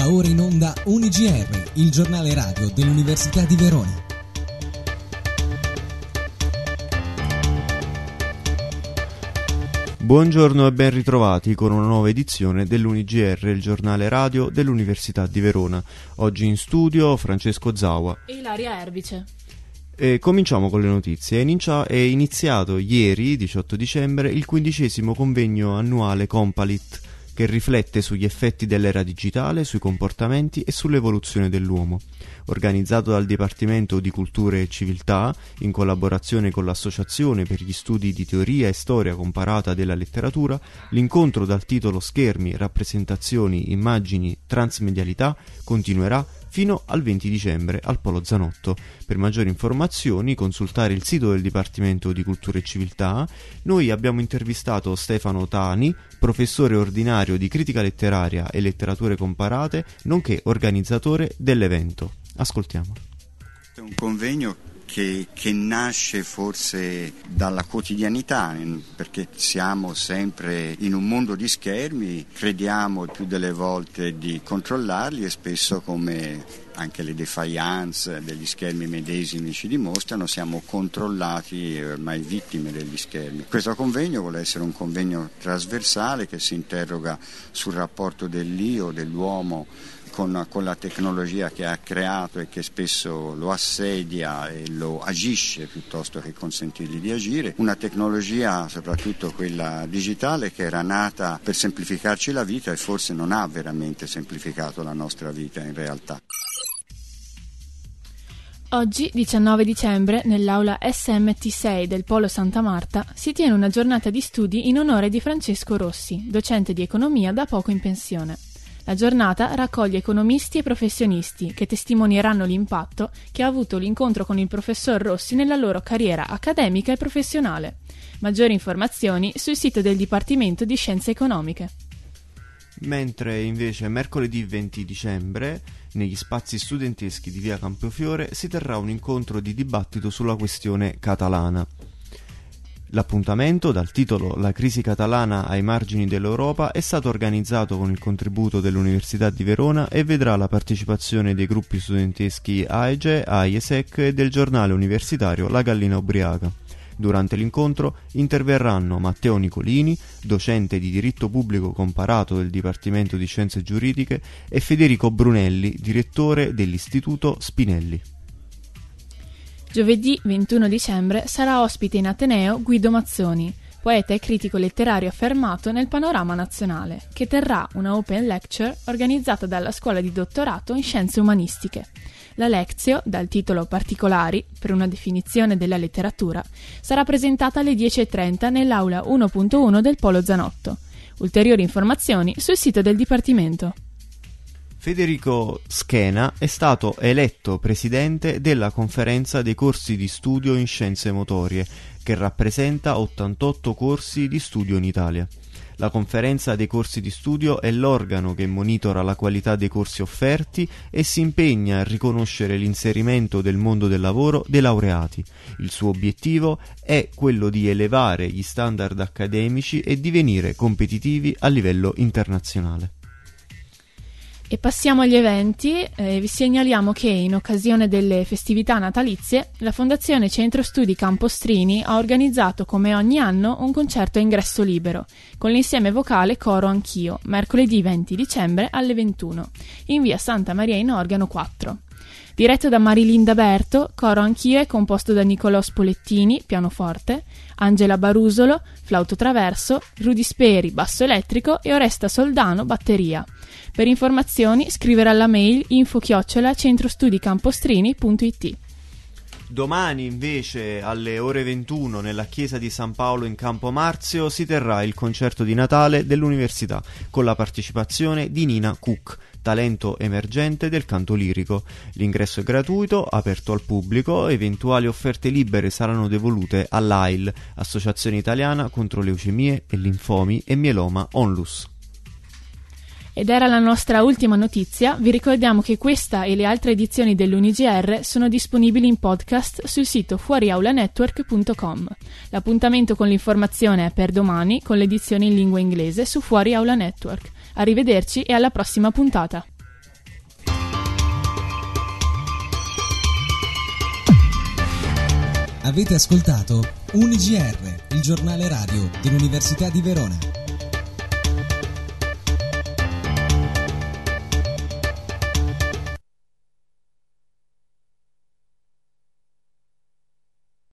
Va ora in onda UniGR, il giornale radio dell'Università di Verona. Buongiorno e ben ritrovati con una nuova edizione dell'UniGR, il giornale radio dell'Università di Verona. Oggi in studio Francesco Zaua e Ilaria Erbice. E cominciamo con le notizie. È iniziato ieri, 18 dicembre, il 15° convegno annuale Compalit, che riflette sugli effetti dell'era digitale, sui comportamenti e sull'evoluzione dell'uomo. Organizzato dal Dipartimento di Cultura e Civiltà, in collaborazione con l'Associazione per gli Studi di Teoria e Storia Comparata della Letteratura, l'incontro dal titolo Schermi, rappresentazioni, immagini, transmedialità continuerà fino al 20 dicembre al Polo Zanotto. Per maggiori informazioni consultare il sito del Dipartimento di Cultura e Civiltà. Noi abbiamo intervistato Stefano Tani, professore ordinario di critica letteraria e letterature comparate, nonché organizzatore dell'evento. Ascoltiamo. È un convegno che nasce forse dalla quotidianità, perché siamo sempre in un mondo di schermi, crediamo più delle volte di controllarli e spesso, come anche le defiance degli schermi medesimi ci dimostrano, siamo controllati e ormai vittime degli schermi. Questo convegno vuole essere un convegno trasversale che si interroga sul rapporto dell'io, dell'uomo, con la tecnologia che ha creato e che spesso lo assedia e lo agisce piuttosto che consentirgli di agire. Una tecnologia, soprattutto quella digitale, che era nata per semplificarci la vita e forse non ha veramente semplificato la nostra vita in realtà. Oggi, 19 dicembre, nell'aula SMT6 del Polo Santa Marta si tiene una giornata di studi in onore di Francesco Rossi, docente di economia da poco in pensione. La giornata raccoglie economisti e professionisti che testimonieranno l'impatto che ha avuto l'incontro con il professor Rossi nella loro carriera accademica e professionale. Maggiori informazioni sul sito del Dipartimento di Scienze Economiche. Mentre invece mercoledì 20 dicembre, negli spazi studenteschi di via Campofiore, si terrà un incontro di dibattito sulla questione catalana. L'appuntamento, dal titolo La crisi catalana ai margini dell'Europa, è stato organizzato con il contributo dell'Università di Verona e vedrà la partecipazione dei gruppi studenteschi AEGE, AIESEC e del giornale universitario La Gallina Ubriaca. Durante l'incontro interverranno Matteo Nicolini, docente di diritto pubblico comparato del Dipartimento di Scienze Giuridiche, e Federico Brunelli, direttore dell'Istituto Spinelli. Giovedì 21 dicembre sarà ospite in Ateneo Guido Mazzoni, poeta e critico letterario affermato nel panorama nazionale, che terrà una open lecture organizzata dalla Scuola di Dottorato in Scienze Umanistiche. La Lectio, dal titolo Particolari, per una definizione della letteratura, sarà presentata alle 10:30 nell'aula 1.1 del Polo Zanotto. Ulteriori informazioni sul sito del Dipartimento. Federico Schena è stato eletto presidente della Conferenza dei corsi di studio in scienze motorie, che rappresenta 88 corsi di studio in Italia. La Conferenza dei corsi di studio è l'organo che monitora la qualità dei corsi offerti e si impegna a riconoscere l'inserimento del mondo del lavoro dei laureati. Il suo obiettivo è quello di elevare gli standard accademici e divenire competitivi a livello internazionale. E passiamo agli eventi. Vi segnaliamo che in occasione delle festività natalizie la Fondazione Centro Studi Campostrini ha organizzato come ogni anno un concerto a ingresso libero con l'insieme vocale Coro Anch'io, mercoledì 20 dicembre alle 21 in via Santa Maria in Organo 4. Diretto da Marilinda Berto, Coro Anch'io è composto da Nicolò Spolettini, pianoforte, Angela Barusolo, flauto traverso, Rudy Speri, basso elettrico e Oresta Soldano, batteria. Per informazioni scrivere alla mail info@centrostudicampostrini.it. Domani invece alle ore 21 nella chiesa di San Paolo in Campo Marzio si terrà il concerto di Natale dell'università con la partecipazione di Nina Cook, talento emergente del canto lirico. L'ingresso è gratuito, aperto al pubblico, eventuali offerte libere saranno devolute all'AIL, Associazione Italiana contro leucemie e linfomi e mieloma Onlus. Ed era la nostra ultima notizia. Vi ricordiamo che questa e le altre edizioni dell'UniGR sono disponibili in podcast sul sito fuoriaulanetwork.com. L'appuntamento con l'informazione è per domani con l'edizione in lingua inglese su Fuori Aula Network. Arrivederci e alla prossima puntata. Avete ascoltato UniGR, il giornale radio dell'Università di Verona.